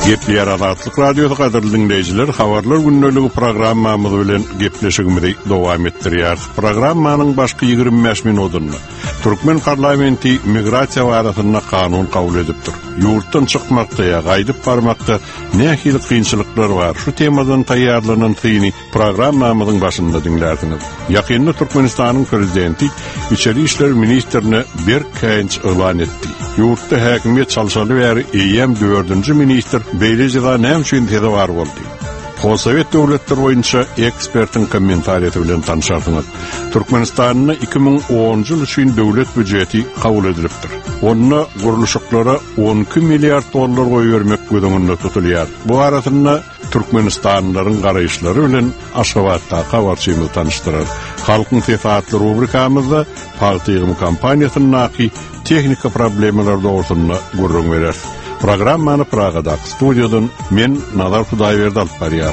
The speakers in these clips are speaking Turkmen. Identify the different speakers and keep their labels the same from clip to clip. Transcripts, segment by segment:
Speaker 1: Gepler Azatlyk Radiosu gaderli dinleyijiler, habarlar günnölügi programmamyz bilen gepleşigimizi dowam etdirýär. Programmanyň başky 25 minutunda Türkmen parlamenti migrasiýa wagtyna kanun kabul edipdir. Ýurtdan çykmakda ýa gaýdyp barmakda nähili kynçylyklar bar. Şu temadan taýýarlanan syny programmamyzyň başynda dinlärsiniz. Ýakynda Türkmenistanyň prezidenti İçeri işler ministrine bir kenç elan etdi. Ýurtda häkimiýet çalşaly bäri EYM 4-nji ministr beýlejida näme üçin tede bar boldy. Possovet döwletleri boýunça ekspertin kommentariýeti bilen tanışarsyňyz. Türkmenistanyň 2010-njy ýyl üçin döwlet büdjeti kabul edilipdir. Onda guruluşyklara 12 milliard dollar goýup bermek gödüňünde tutulýar. Bu arasynda Türkmenistanlylaryň garaýşlary bilen Aşgabatda habarçymyz tanışdyrar. Halkyň sefahatly rubrikamyzda partiýa kampaniýasynyň tehnika problemler dogrusynda gurrun berer. Programmany Pragada studiýadan men Nazar Hudaýberdi alyp barýar.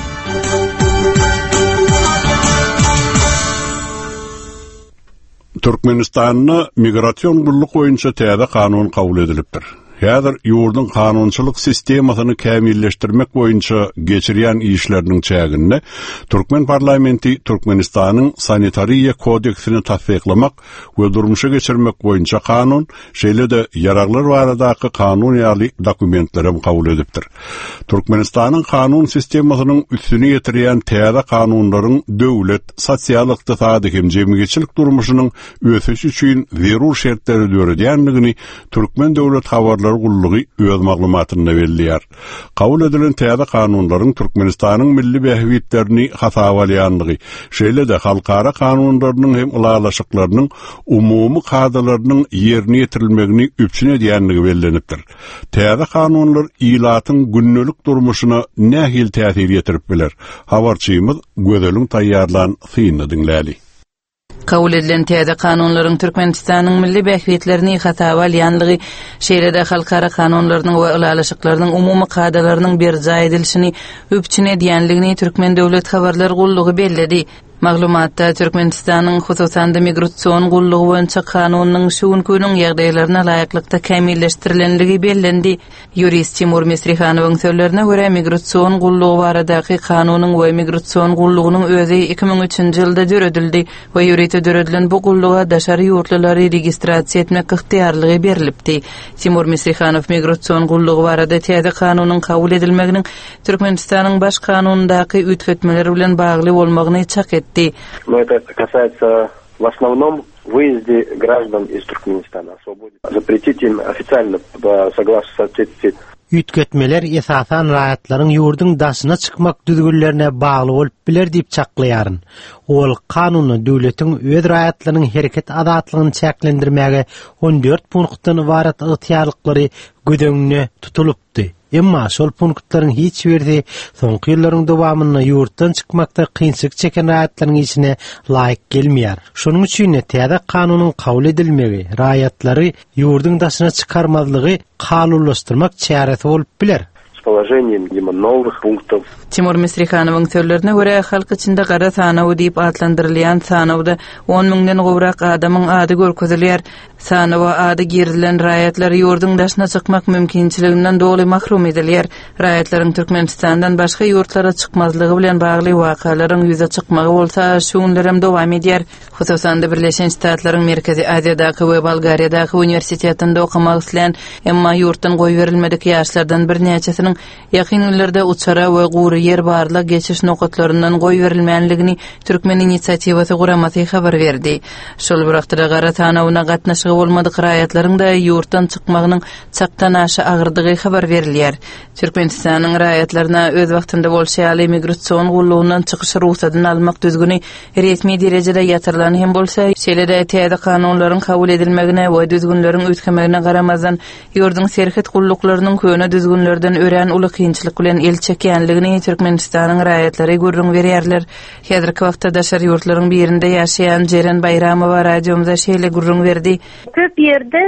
Speaker 1: Türkmenistanyň migrasiýon guruluk boýunça täze kanun kabul edilipdir. Häzir ýurdun kanunçylyk sistemasyny kämilleşdirmek boýunça geçirýän işleriniň çäginde Türkmen parlamenti Türkmenistanyň sanitariýa kodeksini tasdiklamak we durmuşa geçirmek boýunça kanun, şeýle-de ýaraglar baradaky kanun ýaly dokumentlere kabul edipdir. Türkmenistanyň kanun sistemasynyň üstüne ýetirýän täze kanunlaryň döwlet, sosial-ykdysady hem jemgyýetçilik durmuşynyň ösüşi üçin zerur şertleri döredýänligini Türkmen döwlet habarlar gullugy öz maglumatyna berýär. Kabul edilen täze kanunlaryň Türkmenistanyň milli behwitlerini hasabalaýanlygy, şeýle-de halkara kanunlarynyň hem ulalaşyklarynyň umumy kadalarynyň ýerine ýetirilmegini üpçün edýänligi bellenipdir. Täze kanunlar ilatyň günnölük durmuşyna nähil täsir ýetirip biler. Habarçymyz gözelüň taýýarlan syny dinläli.
Speaker 2: Kabul edilen täze kanunlaryň Türkmenistanyň milli behwitlerini hasabalaýanlygy, şeýle-de halkara kanunlarynyň we ulalaşyklarynyň umumy kadalarynyň berja edilişini üpçün edýänligini Türkmen döwlet habarlar gullugy belledi. Maglumatda Türkmenistanyň hususanda migrasiýon gullugy boýunça kanunyň şuňkynyň ýagdaýlaryna laýyklykda kämilleşdirilenligi bellendi. Jurist Timur Mesrihanowyň sözlerine görä migrasiýon gullugy baradaky kanunyň we migrasiýon gullugynyň özi 2003-nji ýylda döredildi we ýürete döredilen bu gulluga daşary ýurtlary registrasiýa etmek ygtyýarlygy berilipdi. Timur Mesrihanow migrasiýon gullugy barada täze kanunyň kabul edilmeginiň Türkmenistanyň baş kanunundaky ütfetmeleri bilen bagly bolmagyny çak etdi.
Speaker 3: Но это касается в основном выезде граждан из Туркменистана. Запретить им официально, согласно соответствии.
Speaker 4: Ütketmeler esasan raýatlaryň ýurdun daşyna çykmak düzgünlerine bagly bolup biler diýip çaklaýaryn. Ol kanuny döwletiň öz raýatlarynyň hereket azatlygyny çäklendirmäge 14 punktdan ibaret ygtyarlyklary gödöňüne tutulupdy. Emma şol punktlaryň hiç biri soňky ýyllaryň dowamyna ýurtdan çykmakda kynçylyk çeken raýatlaryň içine laýyk gelmeýär. Şonuň üçin täze kanunyň kabul edilmegi raýatlary ýurdun daşyna çykarmazlygy kanunlaşdyrmak çäresi bolup biler.
Speaker 3: Положением новых пунктов.
Speaker 2: Timur Mesrihanowyň sözlerine görä halk içinde gara sanaw diýip adlandyrylýan sanawda 10 000-den gowrak adamyň ady görkezilýär. Sanawa ady girilen raýatlar ýurdun daşyna çykmak mümkinçiliginden doly mahrum edilýär. Raýatlaryň Türkmenistandan başga ýurtlara çykmazlygy bilen bagly wakalaryň ýüze çykmagy bolsa şuňlarym dowam edýär. Hususanda Birleşen Ştatlaryň Merkezi Aziýadaky we Bolgariýadaky universitetinde okumak isleýän, emma ýurtdan goý berilmedik ýaşlardan bir näçesiniň ýakyn ýyllarda uçara we gury yer barla geçiş nokatlaryndan goý berilmänligini Türkmen inisiatiwasy guramasy habar berdi. Şol wagtda gara tanawyna gatnaşygy bolmadyk raýatlaryň da ýurtdan çykmagynyň çaktan aşy agyrdygy habar berilýär. Türkmenistanyň raýatlaryna öz wagtynda bolşaýaly migrasiýon gullugyndan çykyş ruhsatyny almak düzgüni resmi derejede ýatyrylan hem bolsa, şeýle-de täze kanunlaryň kabul edilmegine we düzgünleriň ötkemegine garamazdan ýurdun serhet gulluklarynyň köne düzgünlerden ören uly kynçylyk bilen el çekýänligini Türkmenistanyň raýatlary görüň berýärler. Häzirki wagtda daşar ýurtlaryň birinde ýaşaýan Jeren Bayramowa radiomuza şeýle görüň berdi.
Speaker 5: Köp ýerde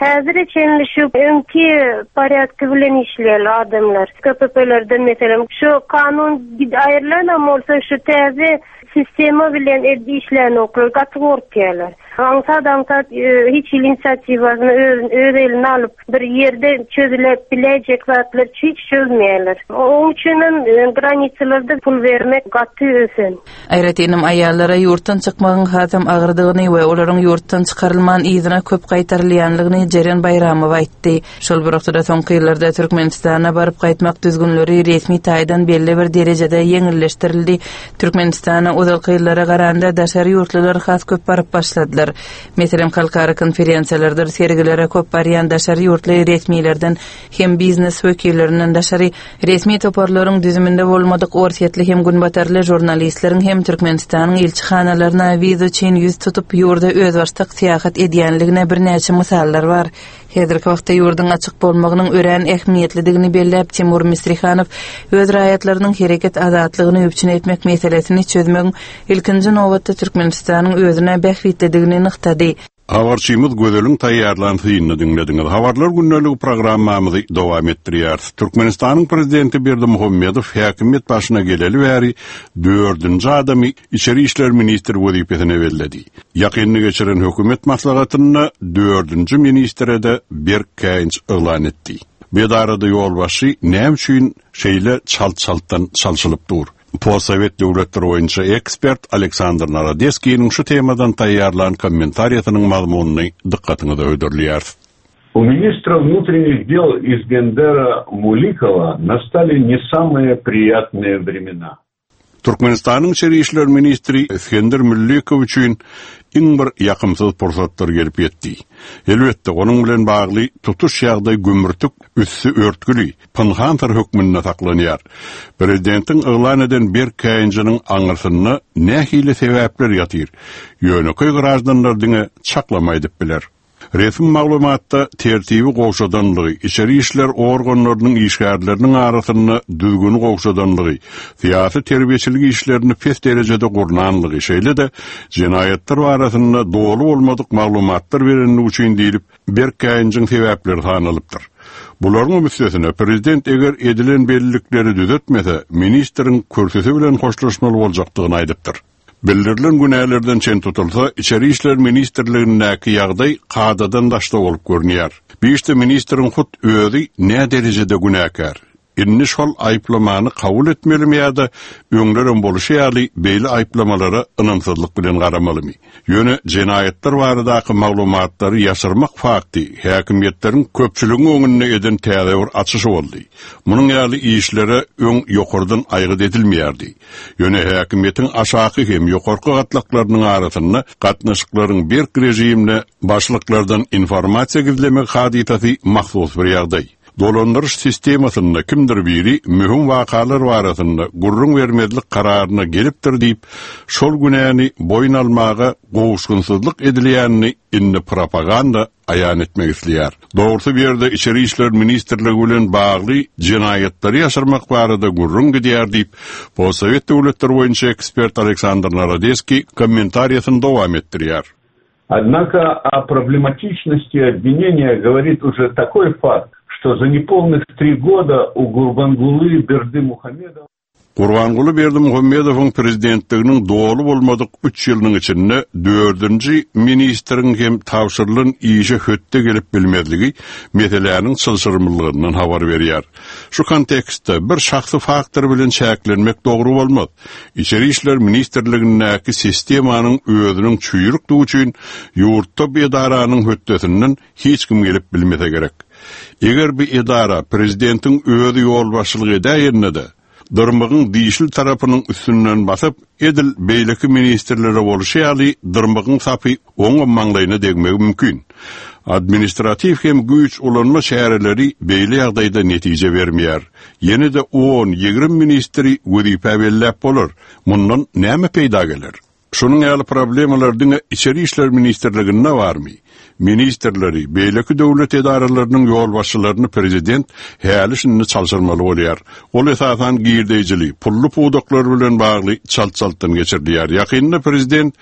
Speaker 5: Hazır içenleşip önkü порядкы bilen işleyen adamlar. KPP'lerde mesela şu kanun ayrılan olsa şu tezi sistema bilen işleyen okul katılırlar. Ansat hiç inisiyatifasını öz eline alıp bir yerde çözülebilecek zatlar hiç çözmeyeler. Onun için graniçalarda pul vermek katı ösen.
Speaker 2: Ayrıca ayallara yurttan çıkmağın hatam ağırdığını ve onların yurttan çıkarılman izine köp qaytarılayanlığını Ceren Bayramova aytdy. Şol bir wagtda soňky ýyllarda Türkmenistana baryp gaýtmak düzgünleri resmi taýdan belli bir derejede ýeňilleştirildi. Türkmenistana uzalky ýyllara garanda daşary ýurtlar has köp baryp başladylar. Meselem halkara konferensiýalarda sergilere köp barýan daşary ýurtlar resmilerden hem biznes wekillerinden daşary resmi toparlaryň düzüminde bolmadyk orsiýetli hem günbatarly jurnalistleriň hem Türkmenistanyň elçixanalaryna wiza üçin ýüz tutup ýurda öz başlyk syýahat edýänligine birnäçe misallar var. Häzirki wagtda ýurdun açyk bolmagynyň ören ähmiýetlidigini belläp Timur Misrihanow öz raýatlarynyň hereket azatlygyny öpçün etmek meselesini çözmegiň ilkinji nowbatda Türkmenistanyň özüne bähwitligini nyktady.
Speaker 1: Habarçymyz gözelin taýýarlanýyny dinlediňiz. Habarlar günnäligi programmamyzy dowam etdirýär. Türkmenistanyň prezidenti Berdimuhammedow häkimet başyna geleli bäri 4-nji adamy içeri işler ministri wezipesine belledi. Ýakynny geçiren hökümet maslahatyny 4-nji ministre de Berkänç elan etdi. Bedarada ýolbaşy näme üçin şeýle çalçaltdan çalşylyp dur. Possovet döwletleri boýunça ekspert Aleksandr Narodeskiň şu temadan taýýarlanan kommentariýatynyň mazmunyny dikkatyňize öýdürýär.
Speaker 6: У министра внутренних дел из Гендера Муликова настали не самые приятные времена.
Speaker 1: Türkmenistanyň içeri işler ministri Eskender Müllekow üçin iň bir ýakymsyz pursatlar gelip ýetdi. Elbetde onuň bilen bagly tutuş ýagdaý gümürtük üssü örtgüli pynhantar hökmünde saklanýar. Prezidentiň elan eden Berkänçiniň aňyrsyny nähili sebäpler ýatyr. Ýöneköy garaşdanlar diňe çaklamaý dip biler. Resmi maglumatda tertibi gowşadanlygy, içeri işler organlarynyň işgärleriniň arasyny düzgün gowşadanlygy, syýasy terbiýeçiligi işlerini pes derejede gurnanlygy şeýle de jenaýetler arasyna dogry bolmadyk maglumatlar berenligi üçin diýilip Berkänçiniň sebäpleri hanalypdyr. Bularyň müstesine prezident eger edilen bellilikleri düzetmese, ministriň körsesi bilen hoşlaşmaly boljakdygyny aýdypdyr. Bildirilen günälerden çen tutulsa, içeri işler ministrligindäki ýagdaý kadadan daşda bolup görnýär. Beşte ministriň hut özi ne derejede günäkär. Inni şol aýplamany kabul etmelimi ýa-da öňleren boluşy ýaly beýle aýplamalara ynamsızlyk bilen garamalymy. Ýöne jenaýetler baradaky maglumatlary ýaşyrmak fakty häkimetleriň köpçüliginiň öňüne eden täze bir açyşy boldy. Munyň ýaly işlere öň ýokardan aýgyt edilmeýärdi. Ýöne häkimetiň aşaky hem ýokarky gatlaklarynyň arasyna gatnaşyklaryň bir rejimine başlyklardan informasiýa gizlemek hadisasy mahsus bir ýagdaý. Dolandırış sistemasyny kimdir biri mühim wakalar barasynda gurrun vermezlik kararyna gelipdir diýip şol günäni boyun almaga gowuşgunsyzlyk edilýänini inni propaganda aýan etmek isleýär. Dogrusu bir ýerde içeri işler ministrligi bilen bagly jenaýetleri ýaşyrmak barada gurrun gidýär diýip Possovet döwletleri boýunça ekspert Aleksandr Narodeski kommentariýasyny dowam etdirýär.
Speaker 6: Однако о проблематичности обвинения говорит уже такой факт, что за неполных 3 года у Гурбангулы Бердимухамедова
Speaker 1: Gurbanguly Berdimuhammedowyň prezidentliginiň dogry bolmadyk 3 ýylynyň içinde 4-nji ministriň hem tawşyrylan işe hötte gelip bilmezligi meseleläriniň çylşyrmylygyndan habar berýär. Şu kontekstde bir şahsy faktor bilen çäklenmek dogry bolmaz. İçeri işler ministrligindäki sistemanyň özüniň çüýürlügi üçin ýurtda bir edaranyň höttesinden hiç kim gelip bilmese gerek. Eger bir edara prezidentiň özü ýol başçylyk edýärinde de dırmıgın dişil tarafının üstünden basıp edil beyleki ministerlere boluşy ýaly dırmıgın sapy oňa maňlaýyna degmek mümkin. Administratif hem güç ulanma şäherleri beýle ýagdaýda netije bermeýär. Ýene de 10-20 ministri wezipe bellep bolar. Mundan näme peýda gelir? Şunun ýaly problemalar diňe içeri işler ministrliginde barmy? Ministerleri, beýleki döwlet edaralarynyň ýol başçylaryny prezident häli şunu çalşyrmaly bolýar. Ol esasan girdejili, pully pudaklar bilen bagly çalçaltdan geçirdiýär. Ýakynda prezident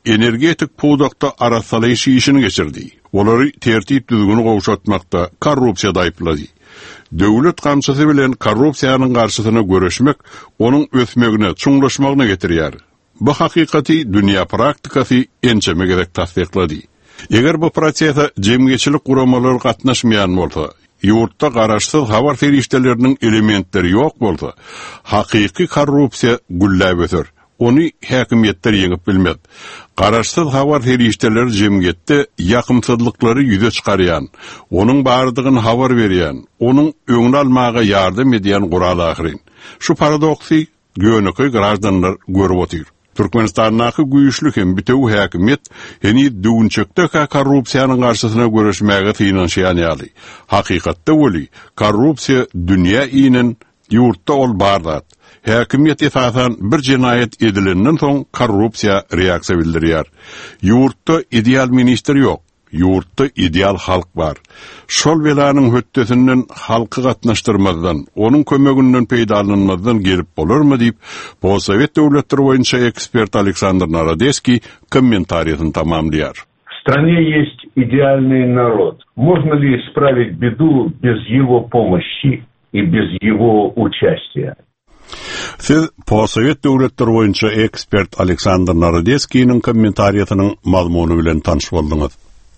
Speaker 1: energetik puudakta arasalayışı işini geçirdi. Olary tertip düzgünü gowşatmakda korrupsiya daýyplady. Döwlet gamçysy bilen korrupsiýanyň garşysyna görüşmek onuň ösmegine, çuňlaşmagyna getirýär. Bu hakykati dünýä praktikasy ençeme gerek tasdiklady. Eger bu prosesde jemgyçilik guramalary gatnaşmaýan bolsa, ýurtda garaşsyz habar ferişdeleriniň elementleri ýok bolsa, hakyky korrupsiýa gülläp öter. Onu häkimetler ýeňip bilmez. Garaşsyz habar ferişdeleri jemgyýetde ýakymsızlyklary ýüze çykarýan, onuň bardygyny habar berýän, onuň öňüne almaga ýardam edýän gural ahyrin. Şu paradoksy göwnüki grajdanlar görüp otyr. Türkmenistanyň güýçlü hem bitew häkimet heni düňçekde korrupsiýanyň garşysyna görüşmäge tynanşýan ýaly. Hakykatda boli korrupsiýa dünýä inen ýurtda ol bardat. Häkimet esasan bir jinayet edilenden soň korrupsiýa reaksiýa bildirýär. Ýurtda ideal minister ýok. Ýurtda ideal halk bar. Şol belanyň höttesinden halky gatnaşdyrmazdan, onuň kömeginden peýdalanmazdan gelip bolarmy diýip, bu Sowet döwletleri boýunça ekspert Aleksandr Narodeski комментарийин tamamlaýar.
Speaker 6: В стране есть идеальный народ. Можно ли исправить беду без его помощи и без его участия?
Speaker 1: Siz Sowet döwletleri boýunça ekspert Aleksandr Narodeskiň kommentariýatynyň mazmuny bilen tanyş boldyňyz.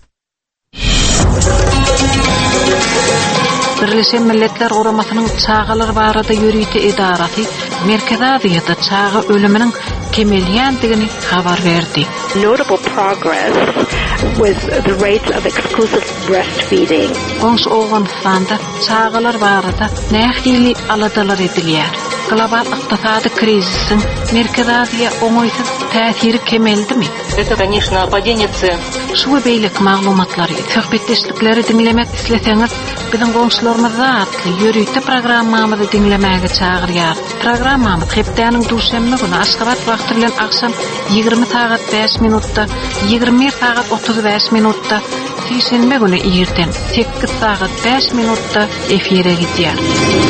Speaker 7: Birleşen Milletler Guramasının çağalar barada yürüyte idarati Merkez Aziýada çağı ölüminiň kemelýändigini habar berdi.
Speaker 8: Notable progress with the rates of exclusive breastfeeding.
Speaker 7: Ons Awganistanda çağalar barada nähili aladalar edilýär. Global ykdysady krizisin Merkez Aziýa oňoýsuz täsiri kemeldimi?
Speaker 2: Это, конечно, падение цен.
Speaker 7: Şu beýlik maglumatlary, söhbetdeşlikleri dinlemek isleseňiz, biziň goňşularymyza atly ýörüýte programmamyzy dinlemäge çagyrýar. Programmamyz hepdeniň duşanma güni Aşgabat wagty bilen akşam 20 saat 5 minutda, 21 saat 35 minutda, şeýşembe güni ýerden 8 saat 5 minutda efire gidýär.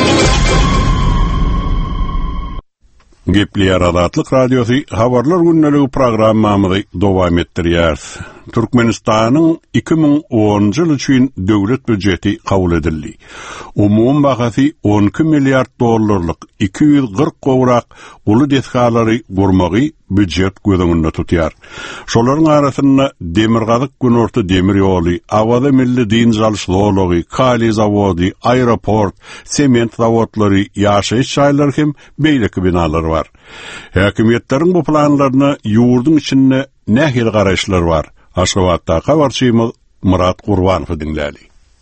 Speaker 1: Gepliýär Adatlyk Radiosy habarlar günneligi programmamyzy dowam etdirýär. Türkmenistanyň 2010-njy ýyl üçin döwlet budjeti kabul edildi. Umum bahasy 12 milliard dollarlyk 240 gowrak uly desgalary gurmagy budjet gözüňde tutýar. Şolaryň arasynda demirgazyk günorta demir ýoly, awada milli din jalşylygy, kali zawody, aeroport, sement zawodlary, ýaşaýyş şaýlary hem beýleki binalar bar. Häkimetleriň bu planlaryna ýurdun içinde nähil garaşlar bar. Aşgabatda habarçymyz Murat Gurbanow dinlädi.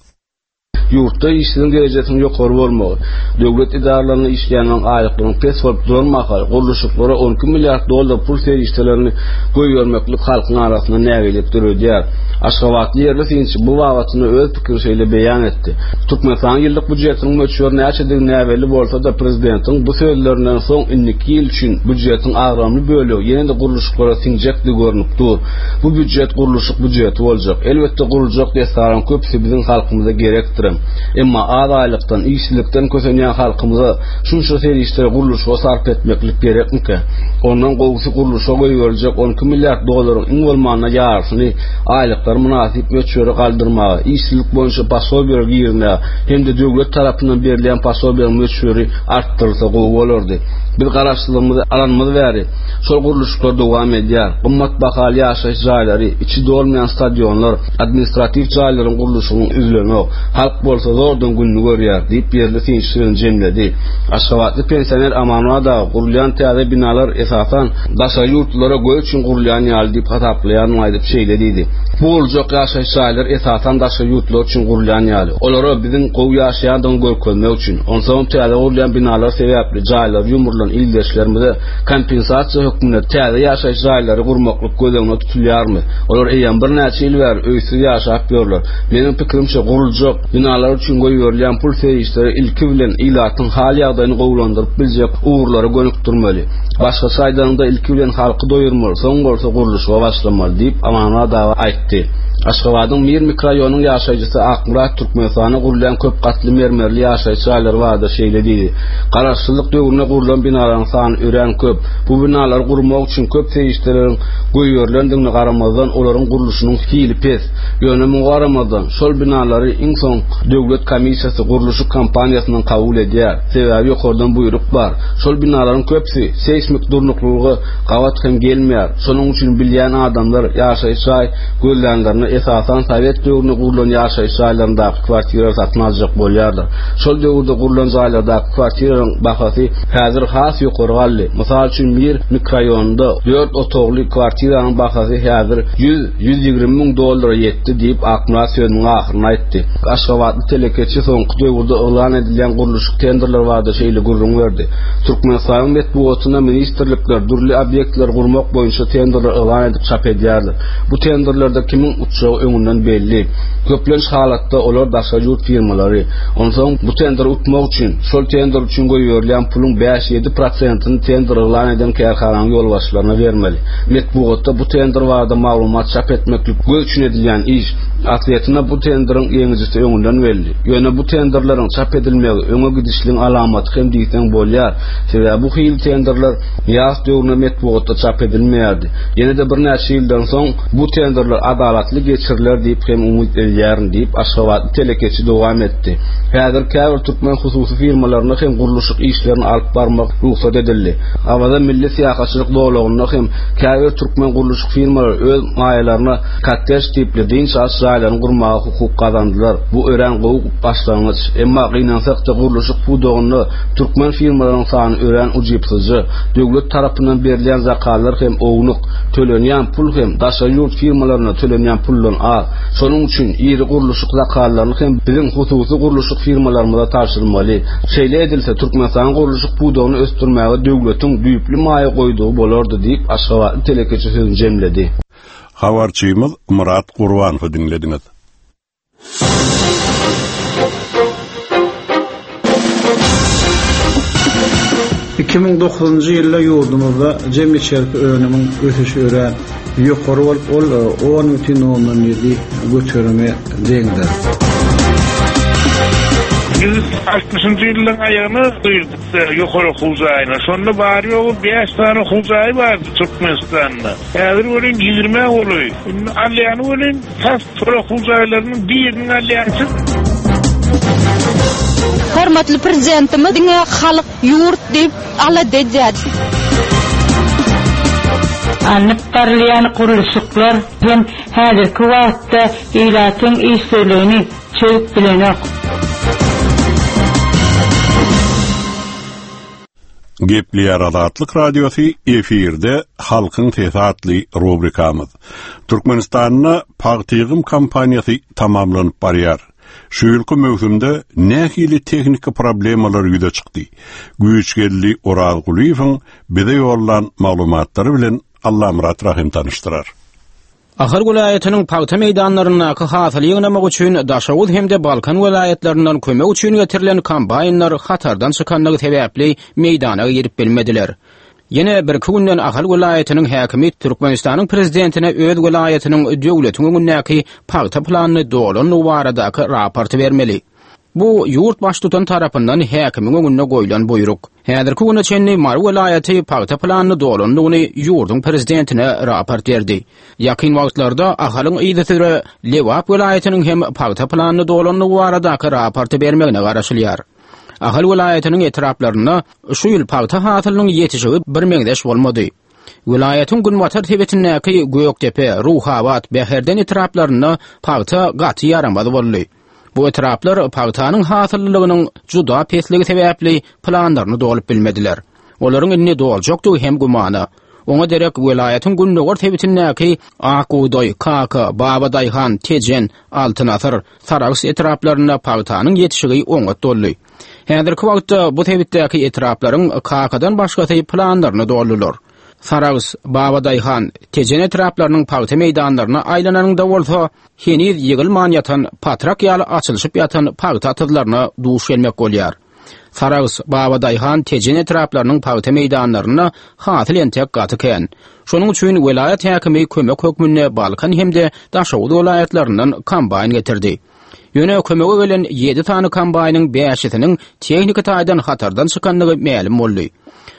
Speaker 9: Yurtda işçinin derecesinin ýokary bolmagy, döwlet idaralarynyň işleýän aýlyklaryň pes bolup durmagy, guruluşyklara 12 milliard dollar pul serişdelerini goýýarmaklyk halkyň arasynda nägelip durýar. Aşgabatly ýerli synçy bu wagtyny öz pikirçeýle beýan etdi. Türkmenistan ýyllyk budjetiniň möçüri näçedir näweli bolsa da prezidentiň bu sözlerinden soň 2 ýyl üçin budjetiň agramly bölegi ýene-de guruluşyklara siňjekdi görünip dur. Bu budjet guruluşyk budjeti boljak. Elbetde gurulujak desaryn köpsi biziň halkymyza gerekdir. Emma az aýlykdan, işçilikden kösenýän halkymyza şunça serişleri guruluşa sarp etmeklik gerekmi? Ondan gowsy guruluşa goýuljak 12 milliard dollaryň iň bolmagyna ýarsyny aýlyklar münasip möçüri galdyrmagy, işçilik boýunça pasobiýa ýerine hem-de döwlet tarapyndan berilen pasobiýa möçüri artdyrsa gowy bolardy. Bir garaşdyrmyzy alanmaz bäri. Şol guruluşlar dowam edýär. Gymmat bahaly ýaşaýyş jaýlary, içi dolmaýan stadionlar, administrativ jaýlaryň guruluşynyň üzleni, halk bolsa zordan günni görýär diýip ýerli synçylaryň jemledi. Aşgabatly pensioner Amanwada gurulýan täze binalar esasan daşa ýurtlara goý üçin gurulýan ýaly diýip hataplaýan aýdyp şeýledidi. Bu boljak ýaşaýyş jaýlary esasan daşa ýurtlar üçin gurulýan ýaly. Olara biziň gowy ýaşaýandan görkezmek üçin, onsoň täze gurulýan binalar sebäpli jaýlar ýumurlan ildeşlerimize kompensasiýa hökmünde täze ýaşaýyş jaýlary gurmaklyk gözüňde tutulýarmy? Olar eýen bir näçe ýyl bäri öýsüz ýaşap ýörler. Meniň pikirimçe guruljak binalar üçin goýulan pul serişleri ilki bilen ilatyň hal ýagdaýyny gowlandyryp biljek uğurlary gönükdirmeli. Başga saýdanda ilki bilen halky doýurmaly, soň bolsa guruluşa başlamaly diýip Amanwada aýtdy. Aşgabatyň Mir mikrorayonynyň ýaşaýjysy Akmurat Türkmenistanyň gurulan köp gatly mermerli ýaşaýjy aýlary bardy şeýle diýdi. Garaşçylyk döwrüne gurulan binalarň sany ören köp. Bu binalar gurmak üçin köp teýişleriň goýýarlandygyny garamazdan olaryň guruluşynyň fiili pes. Ýöne mugaramazdan şol binalary iň soň döwlet komissiýasy guruluşy kampaniýasynyň kabul edýär. Sebebi ýokardan buyruk bar. Şol binalaryň köpsi seismik durnuklygy gawat hem gelmeýär. Şonuň üçin bilýän adamlar ýaşaýjy gözlenlerini esasan Sovet döwrüne gurulan ýaşaýjy aýlandaky kwartira satyn aljak bolýarlar. Şol döwürde gurulan aýlandaky kwartiraň bahasy häzir has ýokarly. Mysal üçin bir mikrorayonda 4 otogly kwartiranyň bahasy häzir $120,000 ýetdi diýip akmulasiýonyň ahyryny aýtdy. Aşgabatly telekeçi soňky döwürde elan edilen guruluş tenderler bardy şeýle gurrun berdi. Türkmenistan medeniýetine ministrlikler durly obýektler gurmak boýunça tenderler elan edip çap edýärler. Bu tenderlerde kimin uçağı öňünden belli. Köplenç halatda olar daşa ýurt firmalary. Onsoň bu tender utmak üçin, şol tender üçin goýýarlan pulun 5-7%-ni tender elan eden kärhananyň ýolbaşçylaryna bermeli. Medeniýetde bu tender barada maglumat çap etmeklik göçün edilen iş. Atletine bu tenderin ýeňijisi öňünden belli. Ýöne bu tenderlaryň çap edilmegi öňe gidişliň alamaty hem diýsen bolýar. Sebäbi bu hil tenderler ýaz döwrüne medeniýetde çap edilmeýärdi. Ýene-de bir näçe ýyldan soň bu tenderler adalatly geçiriler diýip hem umut edýärin diýip Aşgabatly telekeçi dowam etdi. Häzir käbir türkmen hususy firmalaryna hem guruluşyk işlerini alyp barmak ruhsat edildi. Awada milli siýahatçylyk dowlagyna hem käbir türkmen guruluşyk firmalary öz maýalaryna katteş tipli dinç aşraýlaryny gurmaga hukuk kazandylar. Bu ören gowy başlangyç. Emma gynansak da guruluşyk bu dogny türkmen firmalarynyň sany ören ujypsyjy. Döwlet tarapyndan berilen zakarlar hem ownuq tölenýän pul hem daşa ýurt firmalaryna tölenýän puldan az. Şonuň üçin ýeri guruluşyk zakarlaryny hem biziň hususy guruluşyk firmalarymyza taşdyrmaly. Şeýle edilse Türkmenistan guruluşyk bu dogny ösdürmäge döwletiň düýpli maýa goýdugy bolardy diýip Aşgabatly telekeçi sözüni jemledi.
Speaker 1: Habarçymyz Murat Gurbanowy dinlediňiz.
Speaker 10: 2009-njy ýylda ýurdumyzda jemgyýetçilik önümiň ösüşi ören ýokary bolup ol 10,7 götürme deňdir.
Speaker 11: 60-njy ýylyň aýagyna duýduk ýokary huzaýyna. Şonda bary ýoly 5 tane huzaý bar Türkmenistanda. Häzir bolan 20 boly. Alýany bolan has huzaýlarynyň birini alýançy.
Speaker 12: Hormatly prezidentimiz diňe halyk ýurt diýip ala dejädi.
Speaker 13: Anıp barlayan guruluşyklar hem häzirki wagtda ýylatyň işlerini çöp bilenok.
Speaker 1: Gepleýär Azatlyk radiosu efirde halkyň tesatly rubrikamyz. Türkmenistanyna paýtygym kampaniýasy tamamlanyp barýar. Şu ýylky möhümde nähili tehnika problemalar ýüze çykdy. Güýçgelli Oral Guliýewiň bize ýollan maglumatlary bilen Allah Murat Rahim tanıştırar.
Speaker 14: Ahar vilayatynyň paýta meýdanlaryna hasaly ýygnamak üçin Daşawuz hemde Balkan vilayatlarinden kömek üçin getirilen kampanýalar hatardan çykanlygy sebäpli meýdana girip bilmediler. Yine bir günden Ahal vilayatynyň häkimi Türkmenistanyň prezidentine öz vilayatynyň döwletiň öňündäki paýta planyny dolanly baradaky raport bermeli. Bu yurt baş tutan tarapyndan häkimiň öňüne goýulan buyruk. Häzirki güne çenli Mar vilayaty paýta planyny dolanlygyny ýurdun prezidentine raport berdi. Ýakyn wagtlarda Ahalyň ýygytyry Lewap vilayatynyň hem paýta planyny dolanly baradaky raport bermegine garaşylýar. Ahal vilayatynyň etraplaryna şu ýyl paýta hasylynyň ýetişigi bir meňdeş bolmady. Vilayatyň Günwatar tebetindäki Göýektepe, Ruhawat, Beherden etraplaryna paýta gaty ýaramady boldy. Bu etraplar paýtanyň hasyllygynyň juda pesligi sebäpli planlaryny dolup bilmediler. Olaryň inni doljokdy hem gumana. Oňa derek vilayatyň Günwatar tebetindäki Akudoy, Kaka, Babadayhan, Tejen, Altynasar, Sarags etraplaryna paýtanyň ýetişigi oňa doldy. Häzirki wagtda bu tebitdäki etraplaryň Kakadan başgasy planlaryny doldular. Sarags, Babadayhan, Tejen etraplarynyň paýta meýdanlaryna aýlananyňda bolsa, heniz ýygylman ýatan patrak ýaly açylşyp ýatan paýta atlaryna duş gelmek bolýar. Saraws, Babadayhan, Tejin etraplarının pagta meydanlarına hatyl entek gatyken. Şonuň üçin welayat häkimi kömek hökmüne Balkan hemde Daşowut welaýatlarynyň kombayn getirdi. Ýöne kömegi gelen 7 tany kombaynyň 5-siniň tehnik taýdan hatardan çykanlygy ma'lum boldy.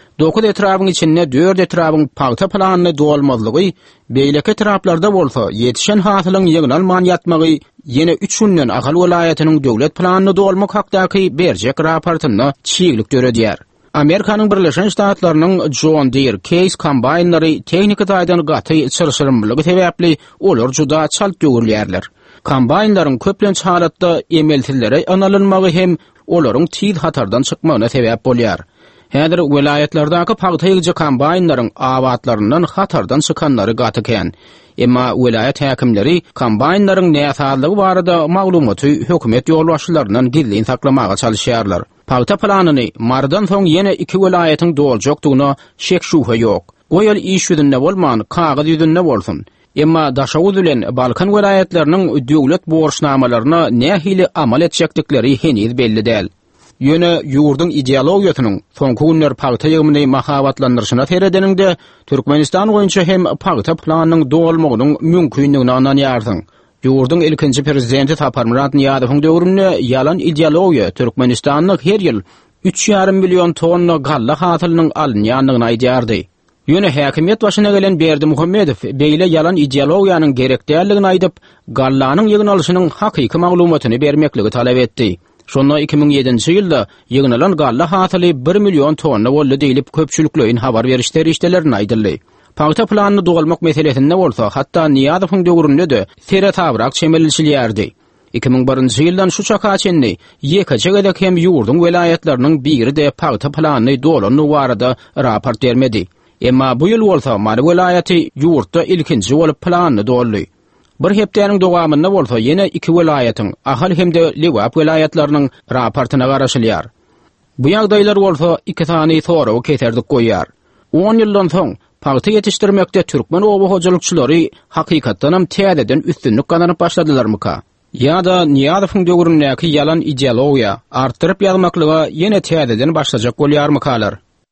Speaker 14: 9 etrabyň içinde 4 etrabyň pagta planyny dolmazlygy, beýleki etraplarda bolsa ýetişen hasylyň ýygnalman ýatmagy, ýene 3 günden Ahal welaýatynyň döwlet planyny dolmak hakdaky berjek raportyny çiğlik döredýär. Amerikanyň Birleşen Ştatlarynyň John Deere Case kombaynlary tehnik taýdan gaty çyrşyrymlygy sebäpli olar juda çalt döwürlýärler. Kombaynlaryň köplenç halatda emeltillere analynmagy hem olaryň tiýd hatardan çykmagyna sebäp bolýar. Häzir welaýatlardaky pagta ýygyjy kombaynlaryň awatlaryndan hatardan çykanlary gatyken. Emma welaýat häkimleri kombaynlaryň näçalygy barada maglumaty hökümet ýolbaşçylarynyň gizlin saklamaga çalışýarlar. Pagta planyny mardan soň ýene 2 welaýatyň doljakdygyna şek şüphe ýok. O ýol iş ýüzünde bolman, kagaz ýüzünde bolsun. Emma Daşowut bilen Balkan welaýatlarynyň döwlet borçnamalaryna nähili amal etjekdikleri heniz belli däl. Ýöne ýurdun ideologiýasynyň soňky günler pagta ýygmyny mahabatlandyryşyna teredeninde Türkmenistan goýunça hem pagta planynyň dolmagynyň mümkinligini anlaýarsyň. Ýurdun ilkinji prezidenti Taparmurat Niýazowyň döwründe ýalan ideologiýa Türkmenistanyň her ýyl 3,5 milyon tonna galla hasylynyň alınýanlygyny aýdýardy. Ýöne häkimiýet başyna gelen Berdimuhammedow beýle ýalan ideologiýanyň gerekdäligini aýdyp, gallanyň ýygnalyşynyň hakyky maglumatyny bermekligi talap etdi. Şonda 2007-nji ýylda ýygnalan galla hasyly 1 milyon tonna boldy diýilip köpçüliklerin habar berişleri işdelerini aýdyldy. Pagta planyny dolmak meselesinde bolsa, hatda Niýazowyň döwründe de sere tabrak çemelilýärdi. 2001-nji ýyldan şu çaka çenli ýekajegedek hem ýurdun welaýatlarynyň biri de pagta planyny dolany barada raport bermedi. Emma bu ýyl bolsa, Mali welaýaty ýurtda ilkinji bolup planyny doldy. Bir hepdeniň dowamynda bolsa ýene 2 welaýatyň, Ahal hemde Lewap welaýatlarynyň raportyna garaşylýar. Bu ýagdaýlar bolsa 2 tany soraw keterdik goýýar. 10 ýyldan soň pagta ýetişdirmekde türkmen oba hojulukçylary hakykatdan hem täzeden üstünlük gazanyp başladylarmyka? Ýa-da Niýazowyň döwründäki ýalan ideologiýa artdyryp ýazmaklyga ýene täzeden başlajak bolýarmykalar?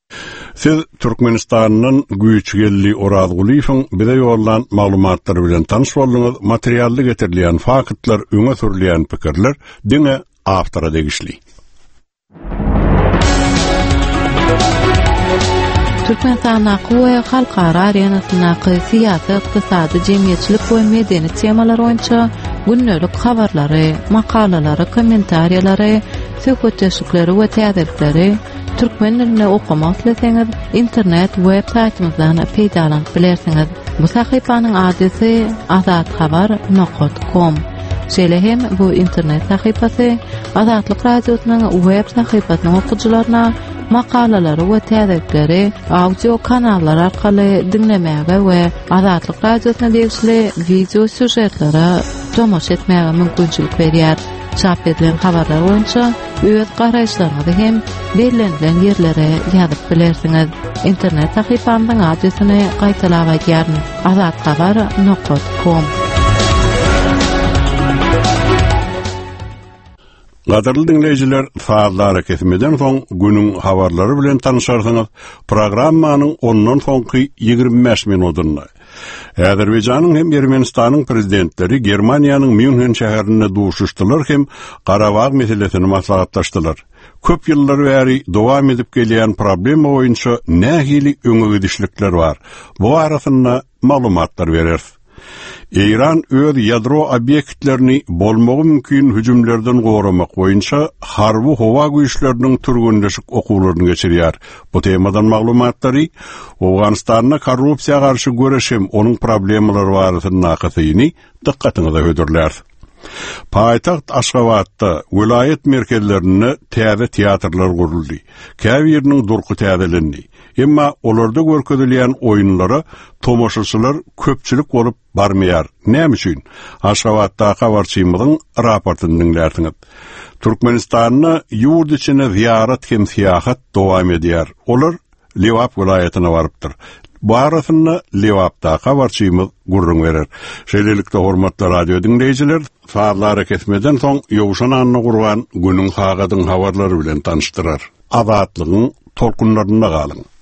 Speaker 1: Siz Türkmenistanyň güýçgelli Oraz Guliýewiň bize ýollan maglumatlary bilen tanyş boldyňyz. Materially getirilýän faktlar, öňe sürilýän pikirler diňe awtora degişli.
Speaker 15: Türkmenistanyň we halkara arenasynaky syýasy, ykdysady, jemgyýetçilik we medeni temalar boýunça günnelik habarlary, makalalary, kommentariýalary, söhbetleşikleri we täzelikleri türkmen dilinde okumak isteseňiz internet web saytymyzdan peýdalanyp bilersiňiz. Bu sahypanyň adresi azathabar.com. Şeýle hem bu internet sahypasy Azatlyk radiosynyň web sahypasynyň okuwçylaryna makalalary we täzelikleri audio kanallar arkaly dinlemäge we Azatlyk radiosyna degişli video süjetlere tomoş etmäge mümkinçilik berýär. Çap edilen habarlar boýunça öz garaýşlaryňyzy hem berilen ýerlere ýazyp bilersiňiz. Internet sahypamyň adresyny gaýtalap aýdýaryn: azathabar.com.
Speaker 1: Gaderly dinleyijiler, saatlara kesmeden soň günüň habarlary bilen tanışarsyňyz. Programmanyň ondan soňky 25 minutyny Azerbaýjanyň hem Ermenistanyň prezidentleri Germaniýanyň München şäherine duşuşdylar hem Qarabağ meselesini maslahatlaşdylar. Köp ýyllar bäri dowam edip gelýän problem boýunça nähili öňe gidişlikler bar. Bu arasynda maglumatlar berer. İran öz ýadro obyektlerini bolmagy mümkin hüjümlerden goramak boýunça harby howa güýçleriniň türgünleşik okuwlaryny geçirýär. Bu temadan maglumatlary Awganistanyň korrupsiýa garşy göreşim onuň problemleri barasyna nakatyny dikkatiňize höderler. Paýtaxt Aşgabatda vilayet merkezlerine täze teatrlar guruldy. Käbir ýeriniň durky täzelendi. Emma olarda görkezilýän oýunlara tomoşaçylar köpçülik bolup barmaýar. Näme üçin? Aşgabatda habarçymyň raportyny dinlersiňiz. Türkmenistanyň ýurt içine ziyaret hem siýahat dowam edýär. Olar Lewap vilayatyna barypdyr. Bu arasında Lewapda habarçymyz gurrun berer. Şeýlelikde hormatly radio dinleýijiler, faallary kesmeden soň ýowşan anyny gurgan günüň hagadyň habarlary bilen tanıştyrar. Azatlygyň tolkunlaryna galyň.